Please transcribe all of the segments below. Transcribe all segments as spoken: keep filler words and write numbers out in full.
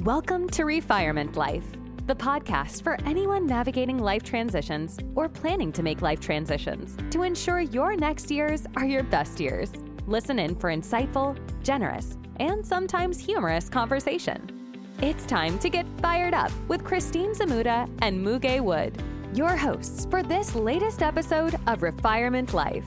Welcome to Refirement Life, the podcast for anyone navigating life transitions or planning to make life transitions to ensure your next years are your best years. Listen in for insightful, generous, and sometimes humorous conversation. It's time to get fired up with Christine Zamuda and Muge Wood, your hosts for this latest episode of Refirement Life.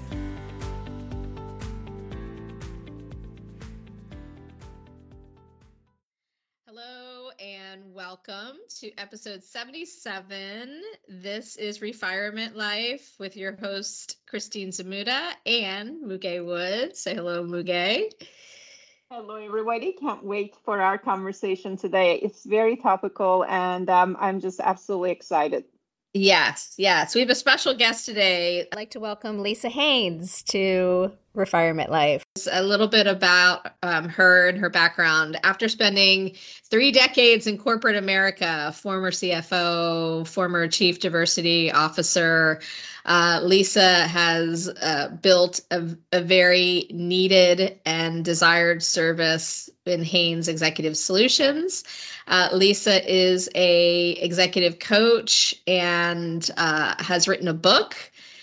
Hello and welcome to episode seventy-seven. This is Refirement Life with your host, Christine Zamuda and Muge Wood. Say hello, Muge. Hello, everybody. Can't wait for our conversation today. It's very topical, and um, I'm just absolutely excited. Yes, yes. We have a special guest today. I'd like to welcome Lisa Haynes to Refirement Life. A little bit about um, her and her background. After spending three decades in corporate America, former C F O, former Chief Diversity Officer, uh, Lisa has uh, built a, a very needed and desired service in Haynes Executive Solutions. Uh, Lisa is a executive coach and uh, has written a book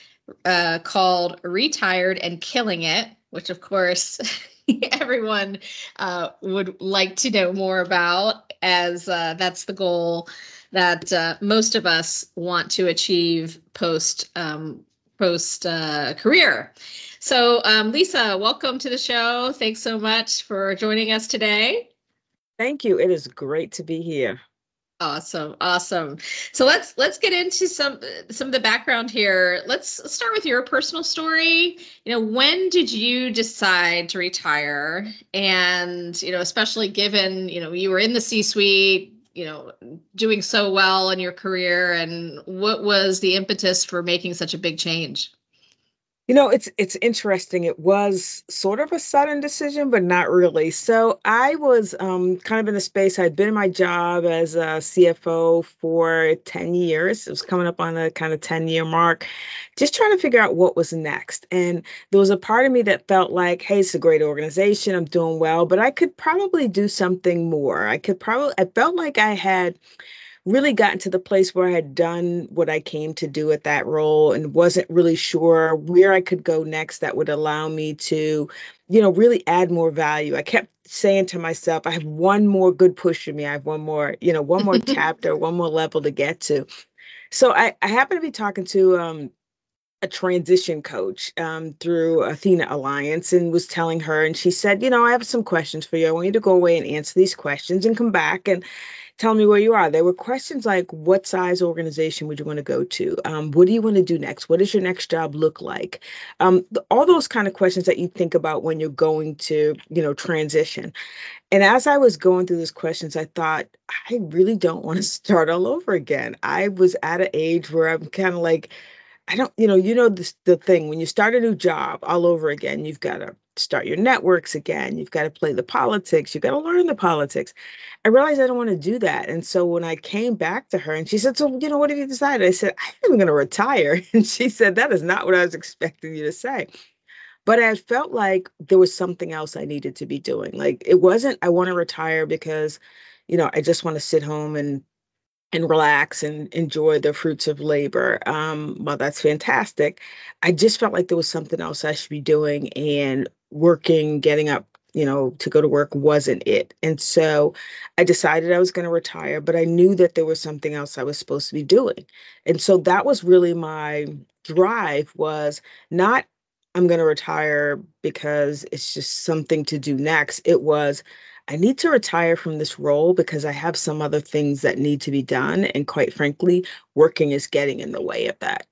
uh, called Retired and Killing It, which of course everyone uh, would like to know more about, as uh, that's the goal that uh, most of us want to achieve post um, post uh, career. So um, Lisa, welcome to the show. Thanks so much for joining us today. Thank you. It is great to be here. Awesome. Awesome. So let's let's get into some some of the background here. Let's start with your personal story. You know, when did you decide to retire? And, you know, especially given, you know, you were in the C-suite, you know, doing so well in your career, and what was the impetus for making such a big change? You know, it's it's interesting. It was sort of a sudden decision, but not really. So I was um, kind of in a space. I'd been in my job as a C F O for ten years. It was coming up on a kind of ten year mark, just trying to figure out what was next. And there was a part of me that felt like, hey, it's a great organization. I'm doing well, but I could probably do something more. I could probably, I felt like I had really gotten to the place where I had done what I came to do at that role and wasn't really sure where I could go next that would allow me to, you know, really add more value. I kept saying to myself, I have one more good push in me. I have one more, you know, one more chapter, one more level to get to. So I, I happened to be talking to um, a transition coach um, through Athena Alliance, and was telling her, and she said, you know, I have some questions for you. I want you to go away and answer these questions and come back and tell me where you are. There were questions like, what size organization would you want to go to? Um, what do you want to do next? What does your next job look like? Um, th- all those kind of questions that you think about when you're going to, you know, transition. And as I was going through those questions, I thought, I really don't want to start all over again. I was at an age where I'm kind of like, I don't, you know, you know, this, the thing, when you start a new job all over again, you've got to start your networks again. You've got to play the politics. You've got to learn the politics. I realized I don't want to do that. And so when I came back to her and she said, so, you know, what have you decided? I said, I think I'm going to retire. And she said, that is not what I was expecting you to say. But I felt like there was something else I needed to be doing. Like, it wasn't, I want to retire because, you know, I just want to sit home and and relax and enjoy the fruits of labor. Um, well, that's fantastic. I just felt like there was something else I should be doing, and working, getting up, you know, to go to work wasn't it. And so I decided I was going to retire, but I knew that there was something else I was supposed to be doing. And so that was really my drive, was not, I'm going to retire because it's just something to do next. It was, I need to retire from this role because I have some other things that need to be done. And quite frankly, working is getting in the way of that.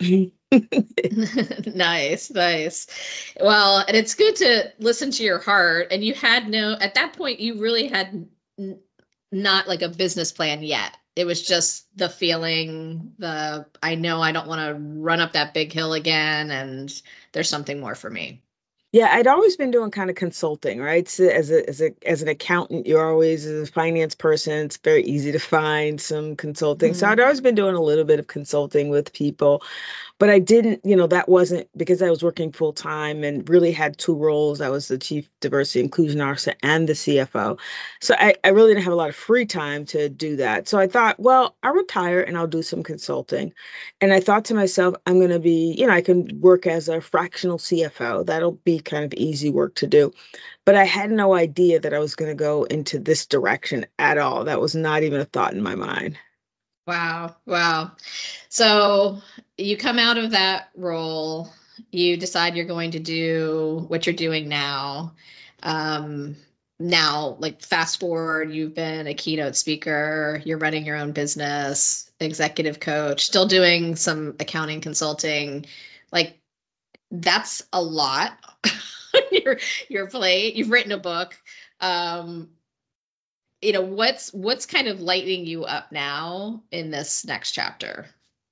Nice, nice. Well, and it's good to listen to your heart. And you had no, at that point, you really had n- not like a business plan yet. It was just the feeling, the, I know I don't want to run up that big hill again, and there's something more for me. Yeah, I'd always been doing kind of consulting, right? So as a as a as an accountant, you're always as a finance person, it's very easy to find some consulting. So I'd Mhm. always been doing a little bit of consulting with people. But I didn't, you know, that wasn't because I was working full time and really had two roles. I was the chief diversity inclusion officer and the C F O. So I, I really didn't have a lot of free time to do that. So I thought, well, I'll retire and I'll do some consulting. And I thought to myself, I'm going to be, you know, I can work as a fractional C F O. That'll be kind of easy work to do. But I had no idea that I was going to go into this direction at all. That was not even a thought in my mind. Wow. Wow. So you come out of that role, you decide you're going to do what you're doing now. Um, now, like fast forward, you've been a keynote speaker, you're running your own business, executive coach, still doing some accounting consulting. Like that's a lot on your your plate. You've written a book. Um, you know, what's what's kind of lighting you up now in this next chapter?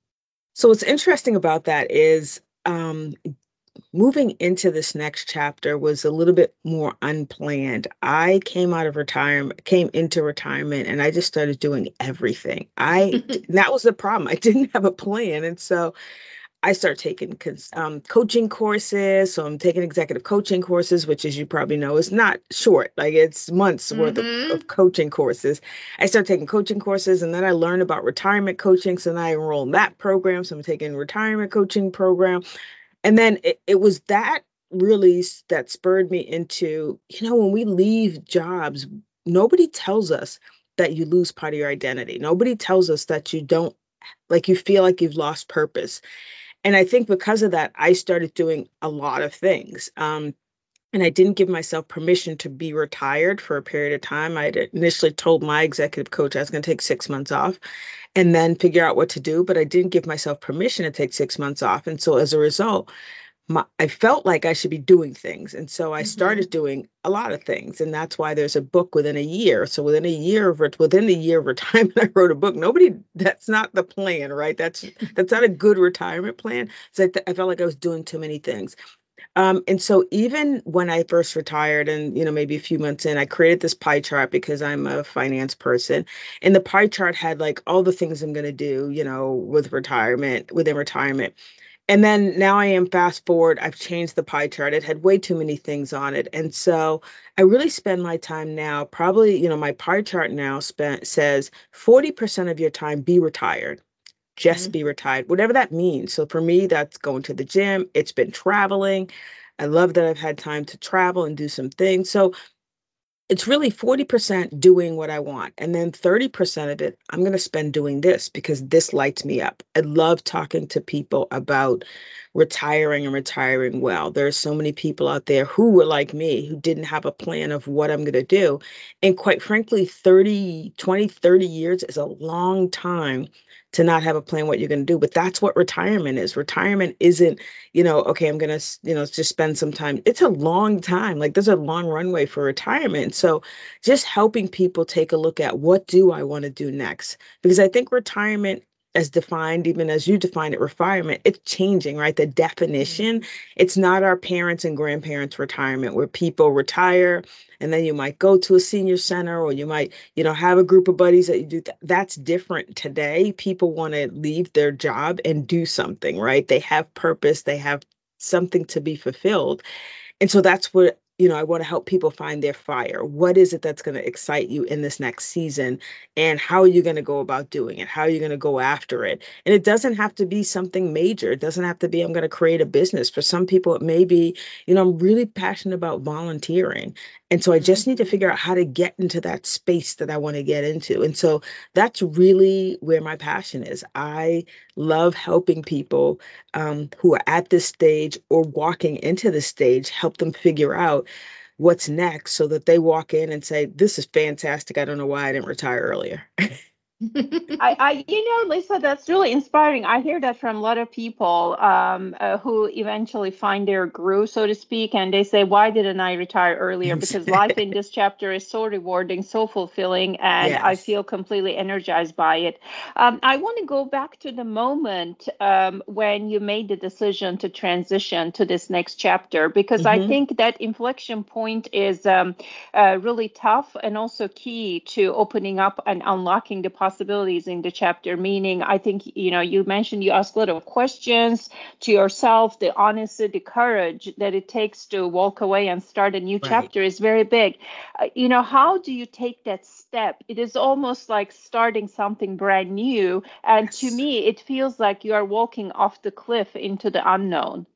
So what's interesting about that is um, moving into this next chapter was a little bit more unplanned. I came out of retirement, came into retirement, and I just started doing everything. I that was the problem. I didn't have a plan, and so I started taking cons- um, coaching courses. So I'm taking executive coaching courses, which, as you probably know, is not short. Like it's months worth of, Mm-hmm. of coaching courses. I started taking coaching courses, and then I learned about retirement coaching. So then I enrolled in that program. So I'm taking retirement coaching program. And then it, it was that really s- that spurred me into, you know, when we leave jobs, nobody tells us that you lose part of your identity. Nobody tells us that you don't, like you feel like you've lost purpose. And I think because of that, I started doing a lot of things. Um, and I didn't give myself permission to be retired for a period of time. I had initially told my executive coach I was going to take six months off and then figure out what to do, but I didn't give myself permission to take six months off. And so as a result, my, I felt like I should be doing things. And so I Mm-hmm. started doing a lot of things. And that's why there's a book within a year. So within a year of ret- within the year of retirement, I wrote a book. Nobody, that's not the plan, right? That's that's not a good retirement plan. So I, th- I felt like I was doing too many things. Um, and so even when I first retired and, you know, maybe a few months in, I created this pie chart because I'm a finance person. And the pie chart had like all the things I'm going to do, you know, with retirement, within retirement. And then now I am fast forward, I've changed the pie chart. It had way too many things on it. And so I really spend my time now, probably, you know, my pie chart now spent says forty percent of your time be retired, just be retired, whatever that means. So for me, that's going to the gym. It's been traveling. I love that I've had time to travel and do some things. So it's really forty percent doing what I want. And then thirty percent of it, I'm going to spend doing this because this lights me up. I love talking to people about retiring and retiring well. There are so many people out there who were like me, who didn't have a plan of what I'm going to do. And quite frankly, thirty, twenty, thirty years is a long time to not have a plan what you're going to do. But that's what retirement is. Retirement isn't, you know, okay, I'm going to, you know, just spend some time. It's a long time. Like there's a long runway for retirement. So just helping people take a look at what do I want to do next? Because I think retirement as defined, even as you define it, retirement, it's changing, right? The definition, Mm-hmm. it's not our parents and grandparents' retirement where people retire and then you might go to a senior center or you might, you know, have a group of buddies that you do. Th- that's different today. People want to leave their job and do something, right? They have purpose, they have something to be fulfilled. And so that's what, you know, I want to help people find their fire. What is it that's going to excite you in this next season? And how are you going to go about doing it? How are you going to go after it? And it doesn't have to be something major. It doesn't have to be, I'm going to create a business. For some people, it may be, you know, I'm really passionate about volunteering. And so I just need to Mm-hmm. figure out how to get into that space that I want to get into. And so that's really where my passion is. I love helping people um, who are at this stage or walking into this stage, help them figure out what's next so that they walk in and say, this is fantastic. I don't know why I didn't retire earlier. I, I, you know, Lisa, that's really inspiring. I hear that from a lot of people um, uh, who eventually find their groove, so to speak, and they say, "Why didn't I retire earlier?" Because life in this chapter is so rewarding, so fulfilling, and I Yes. feel completely energized by it. Um, I want to go back to the moment um, when you made the decision to transition to this next chapter, because I Hmm. think that inflection point is um, uh, really tough and also key to opening up and unlocking the possibilities in the chapter. Meaning, I think, you know, you mentioned you ask a lot of questions to yourself. The honesty, the courage that it takes to walk away and start a new Right. chapter is very big. Uh, you know, how do you take that step? It is almost like starting something brand new. And to Yes. me, it feels like you are walking off the cliff into the unknown.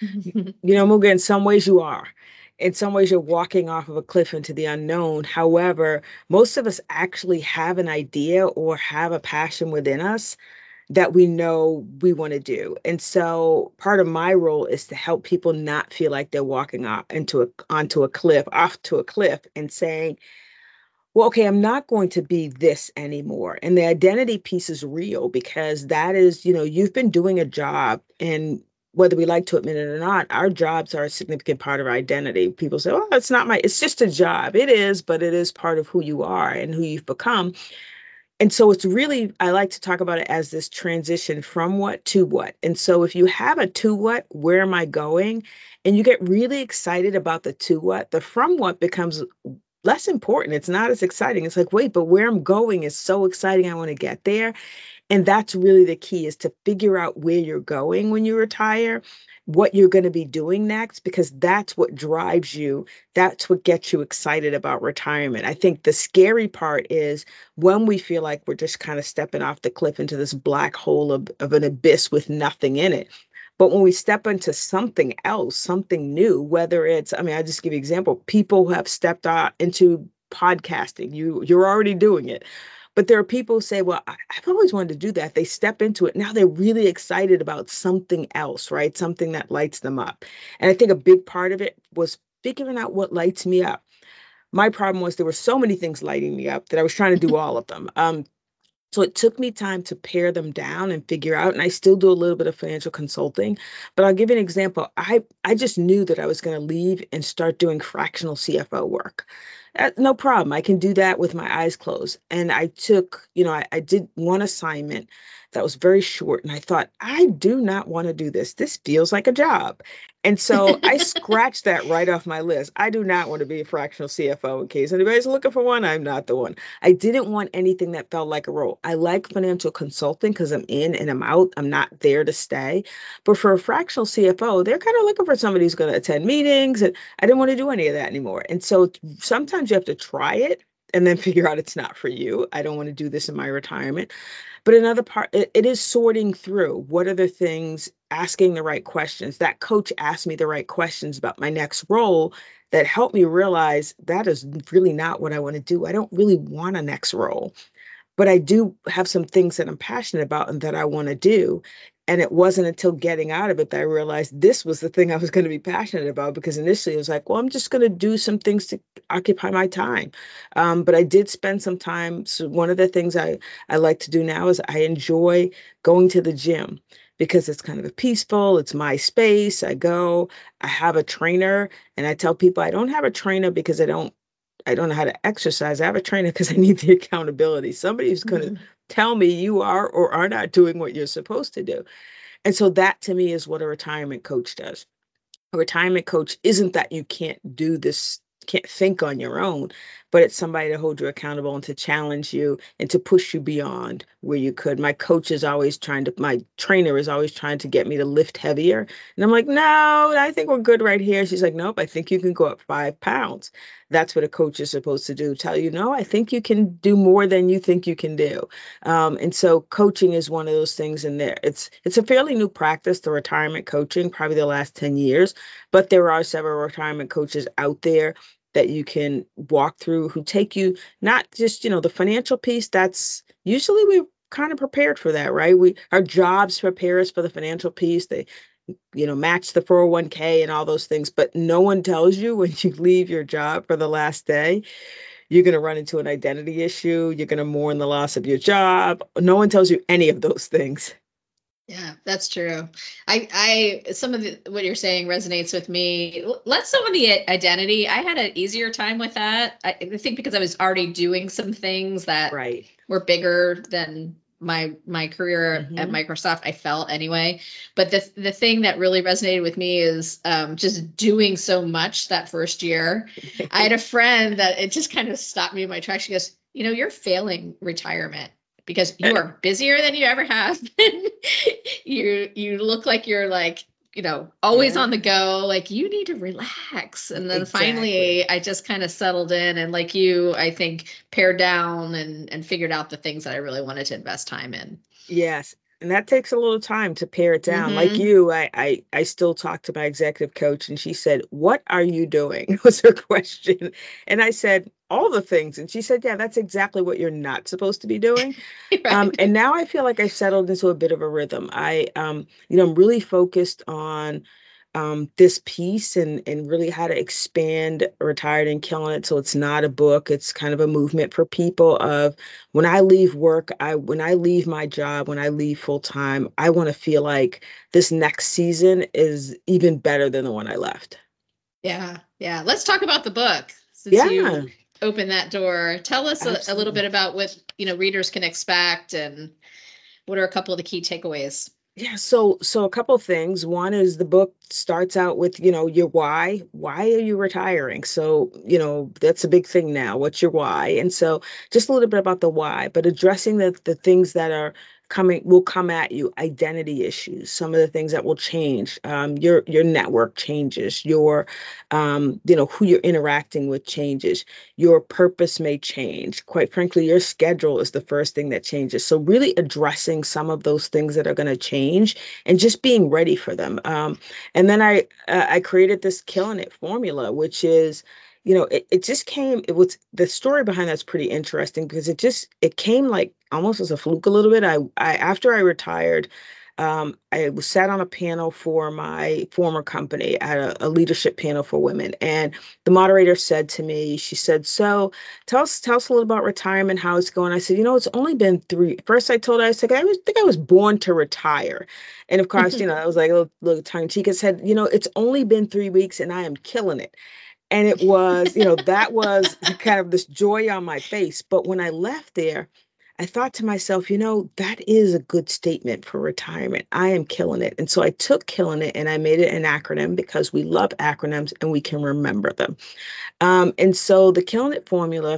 You know, Muga, in some ways you are. In some ways, you're walking off of a cliff into the unknown. However, most of us actually have an idea or have a passion within us that we know we want to do. And so part of my role is to help people not feel like they're walking off into a onto a cliff, off to a cliff and saying, well, okay, I'm not going to be this anymore. And the identity piece is real because that is, you know, you've been doing a job, and whether we like to admit it or not, our jobs are a significant part of our identity. People say, well, it's not my, it's just a job. It is, but it is part of who you are and who you've become. And so it's really, I like to talk about it as this transition from what to what. And so if you have a to what, where am I going? And you get really excited about the to what, the from what becomes less important. It's not as exciting. It's like, wait, but where I'm going is so exciting. I want to get there. And that's really the key, is to figure out where you're going when you retire, what you're going to be doing next, because that's what drives you. That's what gets you excited about retirement. I think the scary part is when we feel like we're just kind of stepping off the cliff into this black hole of, of an abyss with nothing in it. But when we step into something else, something new, whether it's, I mean, I just give you an example, people who have stepped out into podcasting, you, you're already doing it. But there are people who say, well, I- I've always wanted to do that. They step into it. Now they're really excited about something else, right? Something that lights them up. And I think a big part of it was figuring out what lights me up. My problem was there were so many things lighting me up that I was trying to do all of them. Um, so it took me time to pare them down and figure out, and I still do a little bit of financial consulting. But I'll give you an example. I, I just knew that I was going to leave and start doing fractional C F O work. Uh, no problem. I can do that with my eyes closed. And I took, you know, I, I did one assignment that was very short. And I thought, I do not want to do this. This feels like a job. And so I scratched that right off my list. I do not want to be a fractional C F O. In case anybody's looking for one, I'm not the one. I didn't want anything that felt like a role. I like financial consulting because I'm in and I'm out. I'm not there to stay. But for a fractional C F O, they're kind of looking for somebody who's going to attend meetings. And I didn't want to do any of that anymore. And so sometimes you have to try it and then figure out it's not for you. I don't want to do this in my retirement. But another part, it, it is sorting through what are the things, asking the right questions. That coach asked me the right questions about my next role that helped me realize that is really not what I want to do. I don't really want a next role, but I do have some things that I'm passionate about and that I want to do. And it wasn't until getting out of it that I realized this was the thing I was going to be passionate about, because initially it was like, well, I'm just going to do some things to occupy my time. Um, but I did spend some time. So one of the things I, I like to do now is I enjoy going to the gym because it's kind of a peaceful, it's my space. I go, I have a trainer, and I tell people I don't have a trainer because I don't I don't know how to exercise. I have a trainer because I need the accountability. Somebody who's going to tell me you are or are not doing what you're supposed to do. And so that to me is what a retirement coach does. A retirement coach isn't that you can't do this, can't think on your own, but it's somebody to hold you accountable and to challenge you and to push you beyond where you could. My coach is always trying to, my trainer is always trying to get me to lift heavier. And I'm like, no, I think we're good right here. She's like, nope, I think you can go up five pounds. That's what a coach is supposed to do. Tell you, no, I think you can do more than you think you can do. Um, and so coaching is one of those things in there. It's it's a fairly new practice, the retirement coaching, probably the last ten years, but there are several retirement coaches out there that you can walk through who take you, not just, you know, the financial piece. That's usually we're kind of prepared for that, right? We, our jobs prepare us for the financial piece. They, you know, match the four oh one k and all those things, but no one tells you when you leave your job for the last day, you're going to run into an identity issue. You're going to mourn the loss of your job. No one tells you any of those things. Yeah, that's true. I, I, some of the, what you're saying resonates with me. Less so on the identity. I had an easier time with that. I, I think because I was already doing some things that right. were bigger than my, my career Mhm. at Microsoft, I felt anyway. But the, the thing that really resonated with me is um, just doing so much that first year. I had a friend that it just kind of stopped me in my tracks. She goes, you know, you're failing retirement, because you are busier than you ever have been. you you look like you're like, you know, always Yeah. on the go. Like, you need to relax. And then Exactly. finally, I just kind of settled in, and like you, I think pared down and and figured out the things that I really wanted to invest time in. Yes. And that takes a little time to pare it down. Like Mhm. you, I, I I still talk to my executive coach, and she said, "What are you doing?" was her question. And I said, "All the things." And she said, "Yeah, that's exactly what you're not supposed to be doing." Um, Right. and now I feel like I've settled into a bit of a rhythm. I, um, you know, I'm really focused on um, this piece and and really how to expand Retired and Killing It. So it's not a book; it's kind of a movement for people. Of when I leave work, I when I leave my job, when I leave full time, I want to feel like this next season is even better than the one I left. Yeah. Yeah. Let's talk about the book, since Yeah, you opened that door. Tell us a, a little absolutely. bit about what, you know, readers can expect, and what are a couple of the key takeaways. Yeah, so so a couple things. One is the book starts out with, you know, your why. Why are you retiring? So, you know, that's a big thing now. What's your why? And so just a little bit about the why, but addressing the the things that are coming will come at you, identity issues, some of the things that will change. Um, your your network changes, your um, you know, who you're interacting with changes, your purpose may change. Quite frankly, your schedule is the first thing that changes. So really addressing some of those things that are going to change and just being ready for them. Um, and then I uh, I created this Killing It formula, which is, you know, it, it just came, it was, the story behind that's pretty interesting, because it just, it came like almost as a fluke a little bit. I, I after I retired, um, I was sat on a panel for my former company at a, a leadership panel for women. And the moderator said to me, she said, "So tell us, tell us a little about retirement, how it's going." I said, "You know, it's only been three." First, I told her, I said, I was, think I was born to retire. And of course, you know, I was like a little, little tongue in cheek. I said, "You know, it's only been three weeks and I am killing it." And it was, you know, that was kind of this joy on my face. But when I left there, I thought to myself, you know, that is a good statement for retirement. I am killing it. And so I took Killing It and I made it an acronym, because we love acronyms and we can remember them. Um, and so the Killing It formula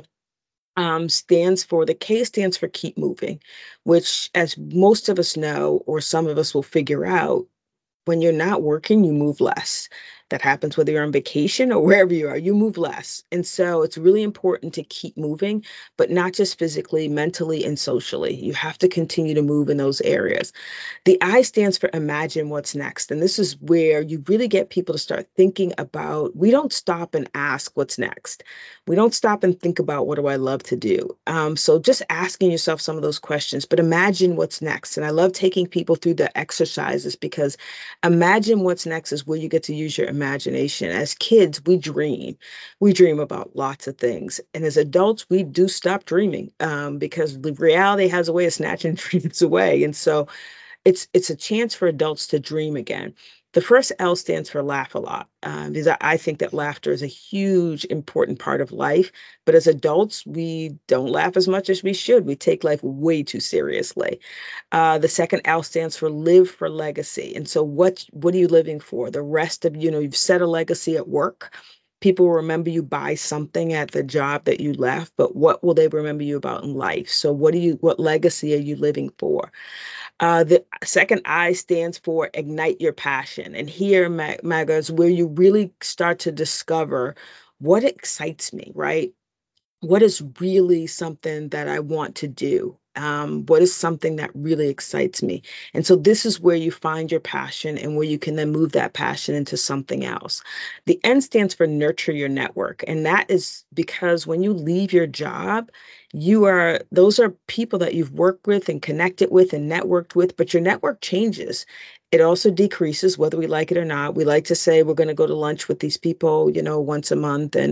um, stands for, the K stands for keep moving, which, as most of us know, or some of us will figure out, when you're not working, you move less. That happens whether you're on vacation or wherever you are, you move less. And so it's really important to keep moving, but not just physically, mentally, and socially. You have to continue to move in those areas. The I stands for Imagine What's Next. And this is where you really get people to start thinking about, we don't stop and ask what's next. We don't stop and think about, what do I love to do? Um, so just asking yourself some of those questions, but imagine what's next. And I love taking people through the exercises, because imagine what's next is where you get to use your imagination. As kids, we dream. We dream about lots of things. And as adults, we do stop dreaming um, because the reality has a way of snatching dreams away. And so it's it's a chance for adults to dream again. The first L stands for laugh a lot, um, because I think that laughter is a huge, important part of life. But as adults, we don't laugh as much as we should. We take life way too seriously. Uh, the second L stands for live for legacy. And so what, what are you living for? The rest of, you know, you've set a legacy at work. People will remember you by something at the job that you left, but what will they remember you about in life? So what do you, what legacy are you living for? Uh, the second I stands for ignite your passion. And here, Magga, is where you really start to discover what excites me, right? What is really something that I want to do? Um, what is something that really excites me? And so this is where you find your passion and where you can then move that passion into something else. The N stands for nurture your network. And that is because when you leave your job, you are, those are people that you've worked with and connected with and networked with, but your network changes. It also decreases, whether we like it or not. We like to say we're going to go to lunch with these people, you know, once a month. And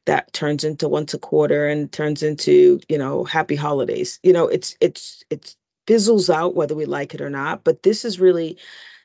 that turns into once a quarter and turns into, you know, happy holidays. You know, it's it's it's fizzles out whether we like it or not. But this is really,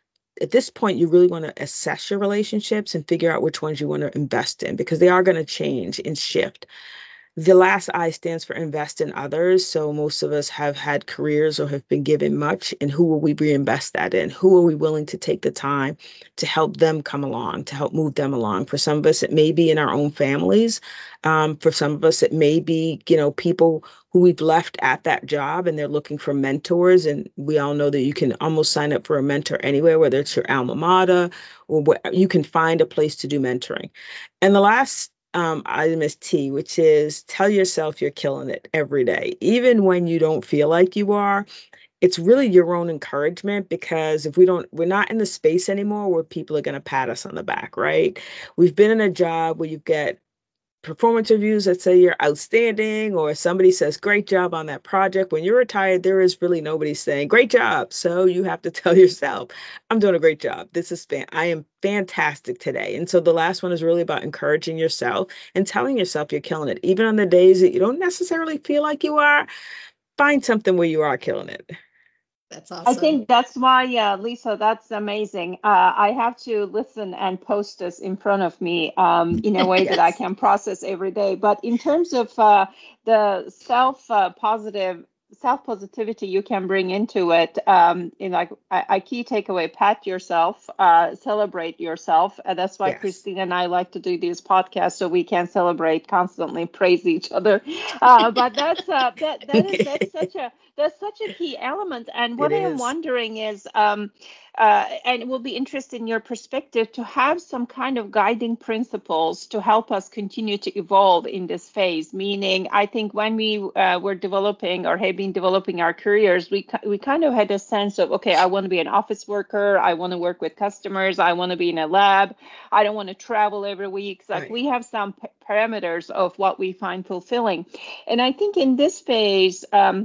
at this point, you really want to assess your relationships and figure out which ones you want to invest in, because they are going to change and shift. The last I stands for invest in others. So most of us have had careers or have been given much, and who will we reinvest that in? Who are we willing to take the time to help them come along, to help move them along? For some of us, it may be in our own families. Um, for some of us, it may be, you know, people who we've left at that job and they're looking for mentors. And we all know that you can almost sign up for a mentor anywhere, whether it's your alma mater or what, you can find a place to do mentoring. And the last um, item is T, which is tell yourself you're killing it every day, even when you don't feel like you are. It's really your own encouragement, because if we don't, we're not in the space anymore where people are going to pat us on the back, right? We've been in a job where you get performance reviews that say you're outstanding, or somebody says great job on that project. When you're retired, there is really nobody saying great job. So you have to tell yourself, I'm doing a great job. This is fan- I am fantastic today. And so the last one is really about encouraging yourself and telling yourself you're killing it. Even on the days that you don't necessarily feel like you are, find something where you are killing it. That's awesome. I think that's why, yeah, Lisa, that's amazing. Uh, I have to listen and post this in front of me um, in a way yes. that I can process every day. But in terms of uh, the self uh, positive, self positivity you can bring into it, um, in like a, a key takeaway: pat yourself, uh, celebrate yourself. And that's why yes. Christina and I like to do these podcasts, so we can celebrate constantly, praise each other. Uh, but that's uh, that that is that's such a That's such a key element. And what I am wondering is, um, uh, and it will be interested in your perspective, to have some kind of guiding principles to help us continue to evolve in this phase. Meaning, I think when we uh, were developing or have been developing our careers, we we kind of had a sense of, okay, I want to be an office worker. I want to work with customers. I want to be in a lab. I don't want to travel every week. Like right. we have some p- parameters of what we find fulfilling. And I think in this phase, um,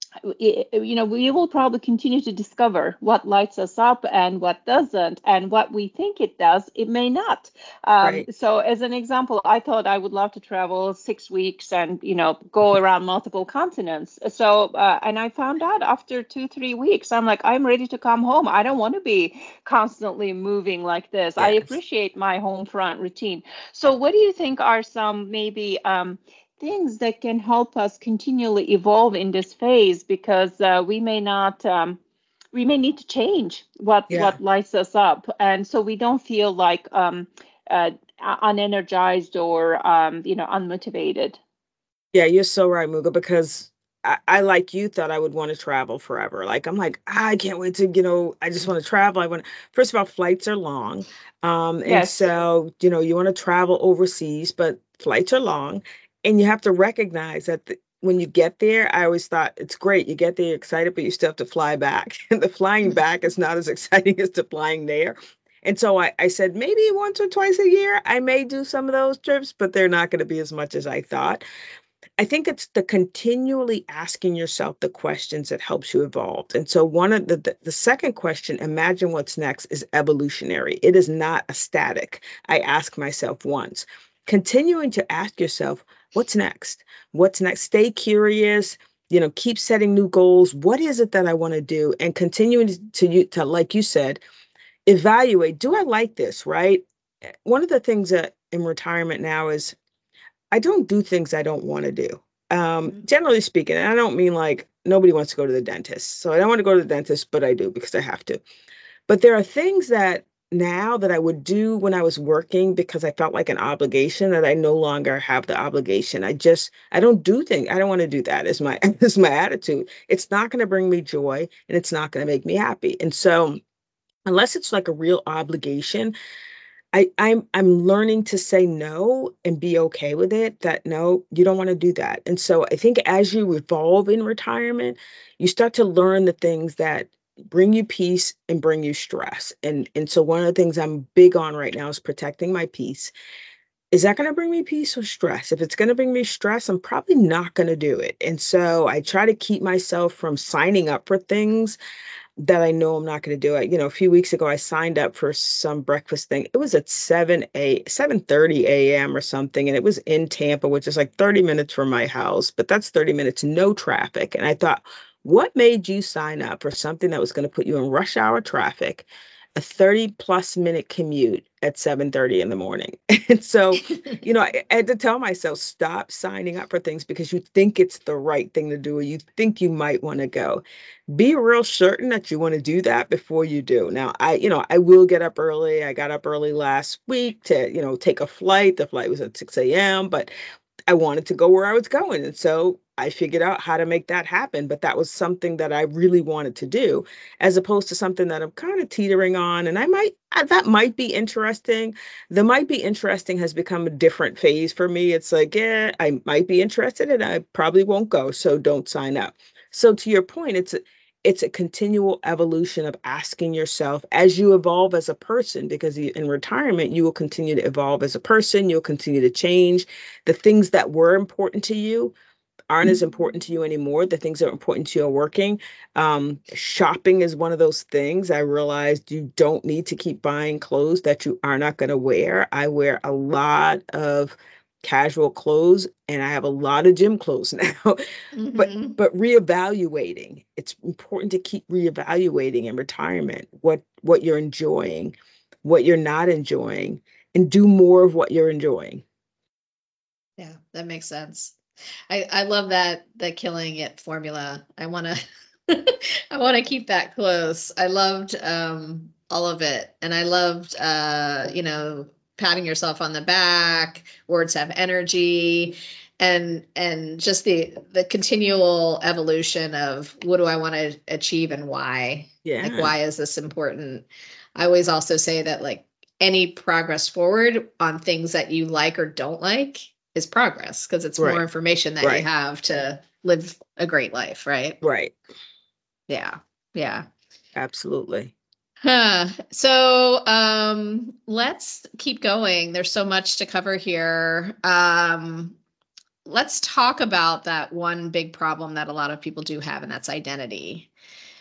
you know, we will probably continue to discover what lights us up and what doesn't, and what we think it does, it may not. Um, right. So as an example, I thought I would love to travel six weeks and, you know, go around multiple continents. So, uh, and I found out after two, three weeks, I'm like, I'm ready to come home. I don't want to be constantly moving like this. Yes. I appreciate my home front routine. So what do you think are some maybe, um, things that can help us continually evolve in this phase, because uh, we may not, um, we may need to change what yeah. what lights us up, and so we don't feel like um, uh, unenergized or um, you know, unmotivated. Yeah, you're so right, Muga, because I, I like you thought I would want to travel forever. Like I'm like, I can't wait to, you know, I just want to travel. I want. First of all, flights are long, um, and yes. so you know, you want to travel overseas, but flights are long. And you have to recognize that the, when you get there, I always thought it's great. You get there, you're excited, but you still have to fly back. And the flying back is not as exciting as the flying there. And so I, I said, maybe once or twice a year, I may do some of those trips, but they're not going to be as much as I thought. I think it's the continually asking yourself the questions that helps you evolve. And so one of the, the, the second question, imagine what's next, is evolutionary. It is not a static. I ask myself once. Continuing to ask yourself, what's next? What's next? Stay curious, you know, keep setting new goals. What is it that I want to do? And continuing to, to, like you said, evaluate, do I like this, right? One of the things that in retirement now is I don't do things I don't want to do. Um, mm-hmm. Generally speaking, and I don't mean like nobody wants to go to the dentist. So I don't want to go to the dentist, but I do because I have to. But there are things that now that I would do when I was working because I felt like an obligation that I no longer have the obligation. I just, I don't do things. I don't want to do that is my, is my attitude. It's not going to bring me joy and it's not going to make me happy. And so unless it's like a real obligation, I, I'm, I'm learning to say no and be okay with it, that no, you don't want to do that. And so I think as you evolve in retirement, you start to learn the things that bring you peace and bring you stress. And, and so one of the things I'm big on right now is protecting my peace. Is that going to bring me peace or stress? If it's going to bring me stress, I'm probably not going to do it. And so I try to keep myself from signing up for things that I know I'm not going to do it. You know, a few weeks ago, I signed up for some breakfast thing. It was at seven a seven thirty a.m. or something, and it was in Tampa, which is like thirty minutes from my house, but that's thirty minutes, no traffic. And I thought, what made you sign up for something that was going to put you in rush hour traffic, a thirty plus minute commute at seven thirty in the morning? And so, you know, I, I had to tell myself, stop signing up for things because you think it's the right thing to do, or you think you might want to go. Be real certain that you want to do that before you do. Now, I, you know, I will get up early. I got up early last week to, you know, take a flight. The flight was at six a.m., but I wanted to go where I was going. And so I figured out how to make that happen. But that was something that I really wanted to do, as opposed to something that I'm kind of teetering on. And I might, that might be interesting. The might be interesting has become a different phase for me. It's like, yeah, I might be interested and I probably won't go. So don't sign up. So to your point, it's it's a continual evolution of asking yourself as you evolve as a person, because in retirement, you will continue to evolve as a person. You'll continue to change. The things that were important to you aren't as important to you anymore. The things that are important to you are working. Um, shopping is one of those things. I realized you don't need to keep buying clothes that you are not going to wear. I wear a lot of casual clothes and I have a lot of gym clothes now. Mm-hmm. But but reevaluating, it's important to keep reevaluating in retirement what what you're enjoying, what you're not enjoying, and do more of what you're enjoying. Yeah, that makes sense. I, I love that the killing it formula. I want to I want to keep that close. I loved um, all of it, and I loved uh, you know, patting yourself on the back. Words have energy, and and just the the continual evolution of what do I want to achieve and why. Yeah. Like, why is this important? I always also say that, like, any progress forward on things that you like or don't like is progress, because it's Right. more information that Right. you have to live a great life, right? Right. Yeah. Yeah. Absolutely. Huh. So um, let's keep going. There's so much to cover here. Um, let's talk about that one big problem that a lot of people do have, and that's identity.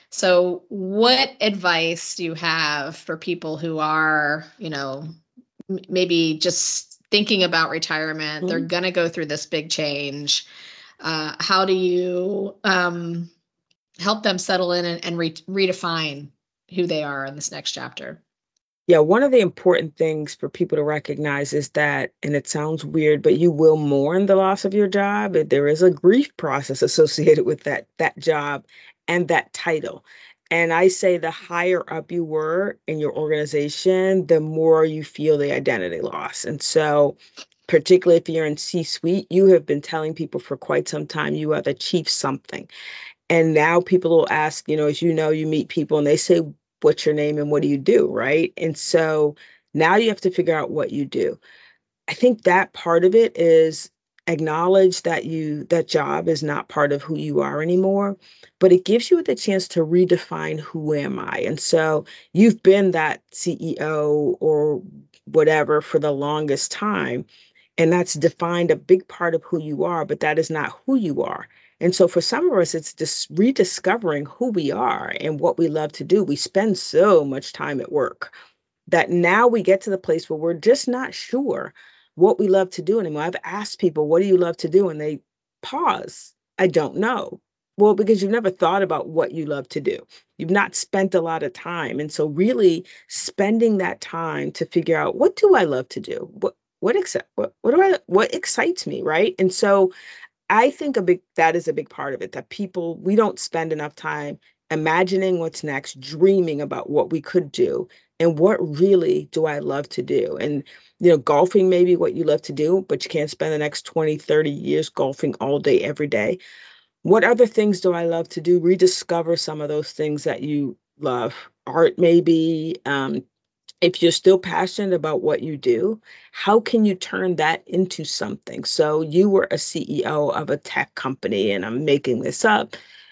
So what advice do you have for people who are, you know, m- maybe just thinking about retirement? Mhm. They're going to go through this big change. Uh, how do you um, help them settle in and, and re- redefine who they are in this next chapter? Yeah, one of the important things for people to recognize is that, and it sounds weird, but you will mourn the loss of your job. There is a grief process associated with that that job and that title. And I say the higher up you were in your organization, the more you feel the identity loss. And so, particularly if you're in C-suite, you have been telling people for quite some time you are the chief something. And now people will ask, you know, as you know, you meet people and they say, what's your name and what do you do, right? And so now you have to figure out what you do. I think that part of it is acknowledge that you that job is not part of who you are anymore, but it gives you the chance to redefine who am I. And so you've been that C E O or whatever for the longest time, and that's defined a big part of who you are, but that is not who you are. And so for some of us, it's just rediscovering who we are and what we love to do. We spend so much time at work that now we get to the place where we're just not sure what we love to do anymore. I've asked people, what do you love to do? And they pause. I don't know. Well, because you've never thought about what you love to do. You've not spent a lot of time. And so really spending that time to figure out, what do I love to do? What what exci- what, what do I what excites me, right? And so I think a big that is a big part of it, that people, we don't spend enough time imagining what's next, dreaming about what we could do and what really do I love to do. And, you know, golfing may be what you love to do, but you can't spend the next twenty, thirty years golfing all day, every day. What other things do I love to do? Rediscover some of those things that you love. Art, maybe. Um, if you're still passionate about what you do, how can you turn that into something? So you were a C E O of a tech company, and I'm making this up.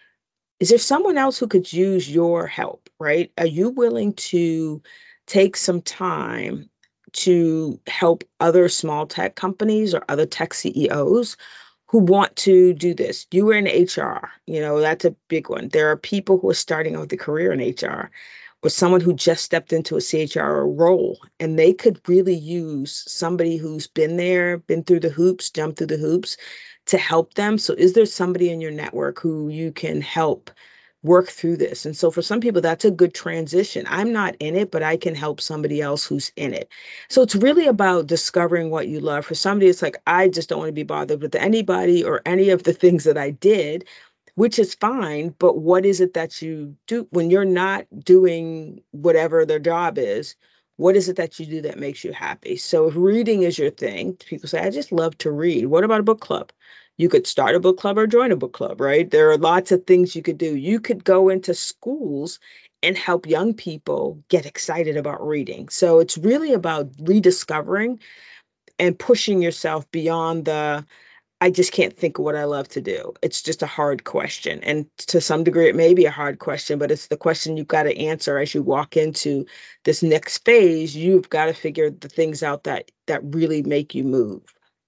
Is there someone else who could use your help, right? Are you willing to take some time to help other small tech companies or other tech C E Os who want to do this. You were in H R, you know, that's a big one. There are people who are starting out with a career in H R, or someone who just stepped into a C H R role, and they could really use somebody who's been there, been through the hoops, jumped through the hoops to help them. So is there somebody in your network who you can help work through this? And so for some people, that's a good transition. I'm not in it, but I can help somebody else who's in it. So it's really about discovering what you love. For somebody, it's like, I just don't want to be bothered with anybody or any of the things that I did, which is fine. But what is it that you do when you're not doing whatever their job is? What is it that you do that makes you happy? So if reading is your thing, people say, I just love to read. What about a book club? You could start a book club or join a book club, right? There are lots of things you could do. You could go into schools and help young people get excited about reading. So it's really about rediscovering and pushing yourself beyond the, I just can't think of what I love to do. It's just a hard question. And to some degree, it may be a hard question, but it's the question you've got to answer as you walk into this next phase. You've got to figure the things out that that really make you move.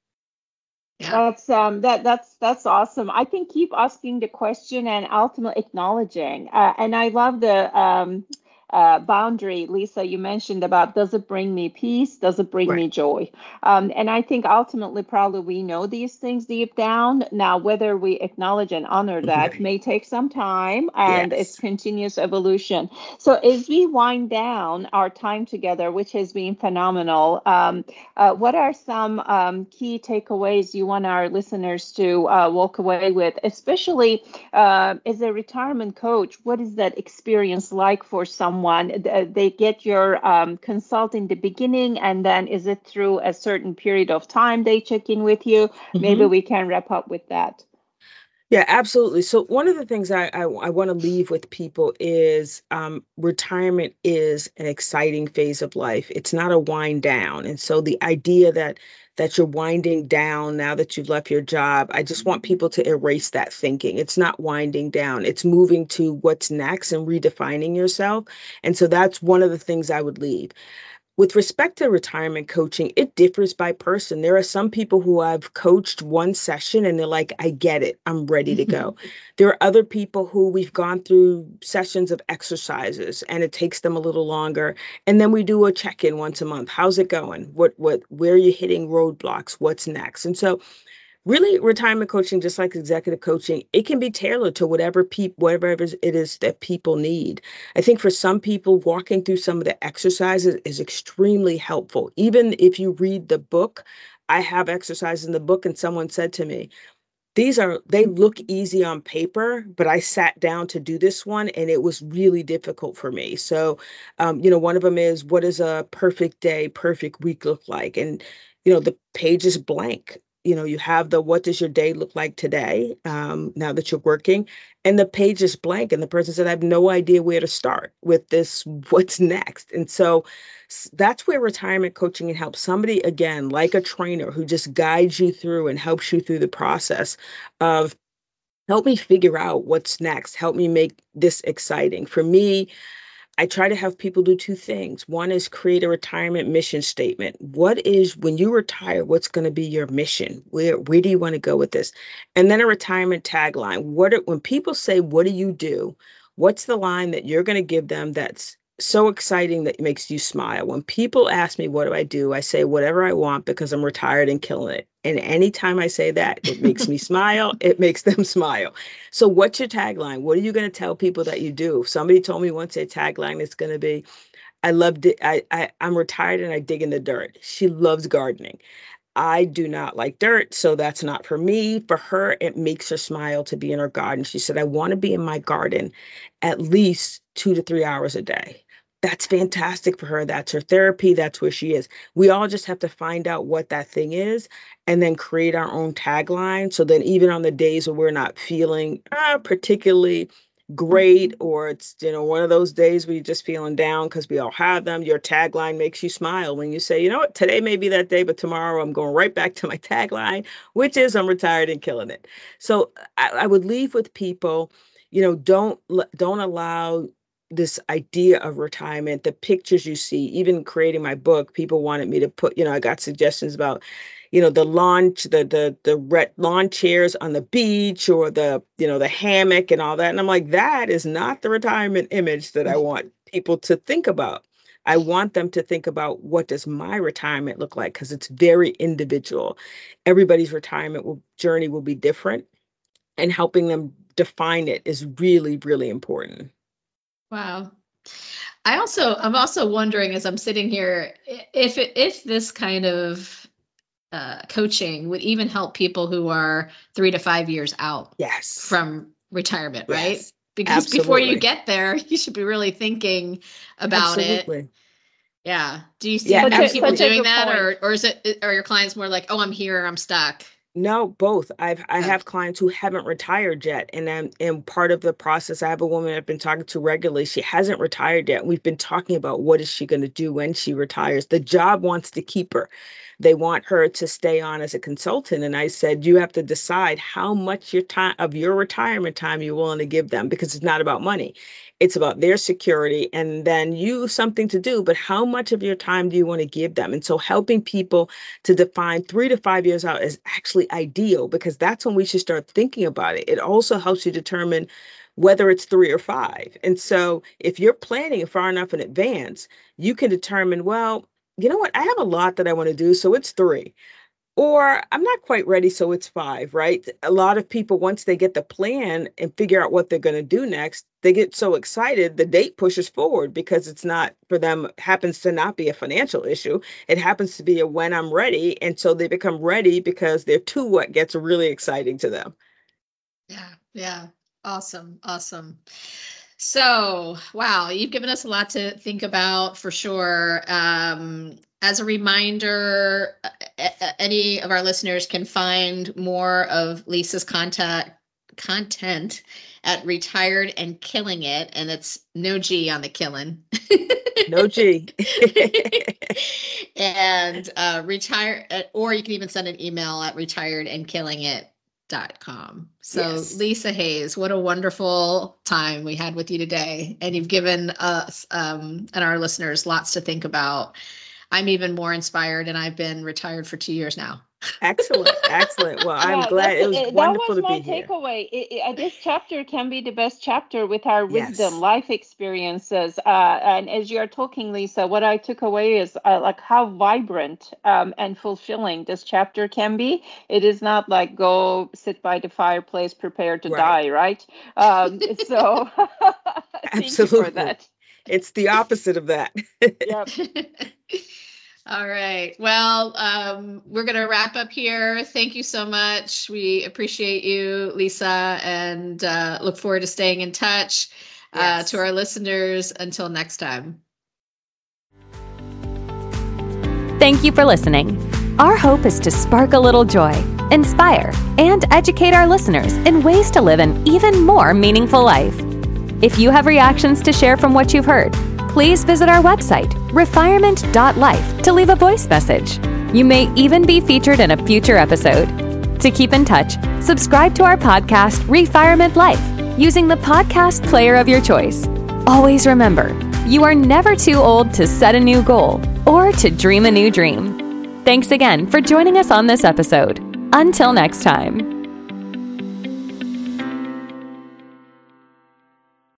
Yeah. That's um that that's that's awesome. I think keep asking the question and ultimately acknowledging. Uh, and I love the um uh, boundary, Lisa, you mentioned about, does it bring me peace? Does it bring Right. me joy? Um, and I think ultimately, probably we know these things deep down. Now, whether we acknowledge and honor that Right. may take some time, and Yes. it's continuous evolution. So as we wind down our time together, which has been phenomenal, um, uh, what are some um, key takeaways you want our listeners to uh, walk away with, especially uh, as a retirement coach? What is that experience like for someone? They get your um, consult in the beginning, and then is it through a certain period of time they check in with you? Mm-hmm. Maybe we can wrap up with that. Yeah, absolutely. So one of the things I, I, I want to leave with people is um, retirement is an exciting phase of life. It's not a wind down. And so the idea that that you're winding down now that you've left your job, I just want people to erase that thinking. It's not winding down. It's moving to what's next and redefining yourself. And so that's one of the things I would leave. With respect to retirement coaching, it differs by person. There are some people who I've coached one session and they're like, I get it, I'm ready to go. There are other people who we've gone through sessions of exercises and it takes them a little longer. And then we do a check-in once a month. How's it going? What, what, where are you hitting roadblocks? What's next? And so really, retirement coaching, just like executive coaching, it can be tailored to whatever people, whatever it is that people need. I think for some people, walking through some of the exercises is extremely helpful. Even if you read the book, I have exercises in the book, and someone said to me, these are, they look easy on paper, but I sat down to do this one and it was really difficult for me. So, um, you know, one of them is, what does a perfect day, perfect week look like? And, you know, the page is blank. You know, you have the, what does your day look like today, um, now that you're working? And the page is blank. And the person said, I have no idea where to start with this. What's next? And so that's where retirement coaching can help somebody, again, like a trainer who just guides you through and helps you through the process of, help me figure out what's next. Help me make this exciting. For me, I try to have people do two things. One is create a retirement mission statement. What is, when you retire, what's going to be your mission? Where where do you want to go with this? And then a retirement tagline. What are, when people say, what do you do? What's the line that you're going to give them that's so exciting that makes you smile? When people ask me, what do I do? I say, whatever I want, because I'm retired and killing it. And anytime I say that, it makes me smile. It makes them smile. So what's your tagline? What are you going to tell people that you do? If somebody told me once, a tagline is going to be, I love it. I, I, I'm retired and I dig in the dirt. She loves gardening. I do not like dirt, so that's not for me. For her, it makes her smile to be in her garden. She said, I want to be in my garden at least two to three hours a day. That's fantastic for her. That's her therapy. That's where she is. We all just have to find out what that thing is and then create our own tagline. So then even on the days where we're not feeling uh, particularly great, or it's, you know, one of those days where you're just feeling down, because we all have them, your tagline makes you smile when you say, you know what, today may be that day, but tomorrow I'm going right back to my tagline, which is I'm retired and killing it. So I, I would leave with people, you know, don't don't allow this idea of retirement, the pictures you see. Even creating my book, people wanted me to put, you know, I got suggestions about, you know, the lawn, the the the red lawn chairs on the beach, or the, you know, the hammock and all that. And I'm like, that is not the retirement image that I want people to think about. I want them to think about, what does my retirement look like? Because it's very individual. Everybody's retirement will, journey will be different, and helping them define it is really, really important. Wow. I also, I'm also wondering, as I'm sitting here, if it, if this kind of uh, coaching would even help people who are three to five years out yes. from retirement, yes. right? Because Absolutely. Before you get there, you should be really thinking about Absolutely. It. Yeah. Do you see yeah, have people doing that, or or is it, are your clients more like, oh, I'm here, I'm stuck? No, both. I've I have clients who haven't retired yet, and I'm and part of the process. I have a woman I've been talking to regularly. She hasn't retired yet. We've been talking about, what is she going to do when she retires. The job wants to keep her. They want her to stay on as a consultant. And I said, you have to decide how much your time of your retirement time you're willing to give them, because it's not about money. It's about their security, and then you something to do, but how much of your time do you want to give them? And so helping people to define three to five years out is actually ideal, because that's when we should start thinking about it. It also helps you determine whether it's three or five. And so if you're planning far enough in advance, you can determine, well, you know what, I have a lot that I want to do, so it's three. Or I'm not quite ready, so it's five, right? A lot of people, once they get the plan and figure out what they're going to do next, they get so excited, the date pushes forward, because it's not, for them, happens to not be a financial issue. It happens to be a when I'm ready. And so they become ready because they're to what gets really exciting to them. Yeah, yeah. Awesome. Awesome. So, wow, you've given us a lot to think about, for sure. Um, as a reminder, any of our listeners can find more of Lisa's contact content at Retired and Killing It, and it's no G on the killing. No G. And uh, retire, or you can even send an email at retired and killing it dot com. So yes. Lisa Hayes, what a wonderful time we had with you today. And you've given us um, and our listeners lots to think about. I'm even more inspired, and I've been retired for two years now. Excellent. Excellent. Well, I'm yeah, glad. It was it, wonderful to be here. That was my takeaway. It, it, this chapter can be the best chapter with our wisdom, yes. life experiences. Uh, and as you are talking, Lisa, what I took away is uh, like how vibrant um, and fulfilling this chapter can be. It is not like go sit by the fireplace, prepare to right. die, right? Um, so thank Absolutely. you for that. It's the opposite of that. Yep. All right. Well, um, we're going to wrap up here. Thank you so much. We appreciate you, Lisa, and uh, look forward to staying in touch. Yes. Uh, to our listeners, until next time. Thank you for listening. Our hope is to spark a little joy, inspire, and educate our listeners in ways to live an even more meaningful life. If you have reactions to share from what you've heard, please visit our website, refirement dot life, to leave a voice message. You may even be featured in a future episode. To keep in touch, subscribe to our podcast, Refirement Life, using the podcast player of your choice. Always remember, you are never too old to set a new goal or to dream a new dream. Thanks again for joining us on this episode. Until next time.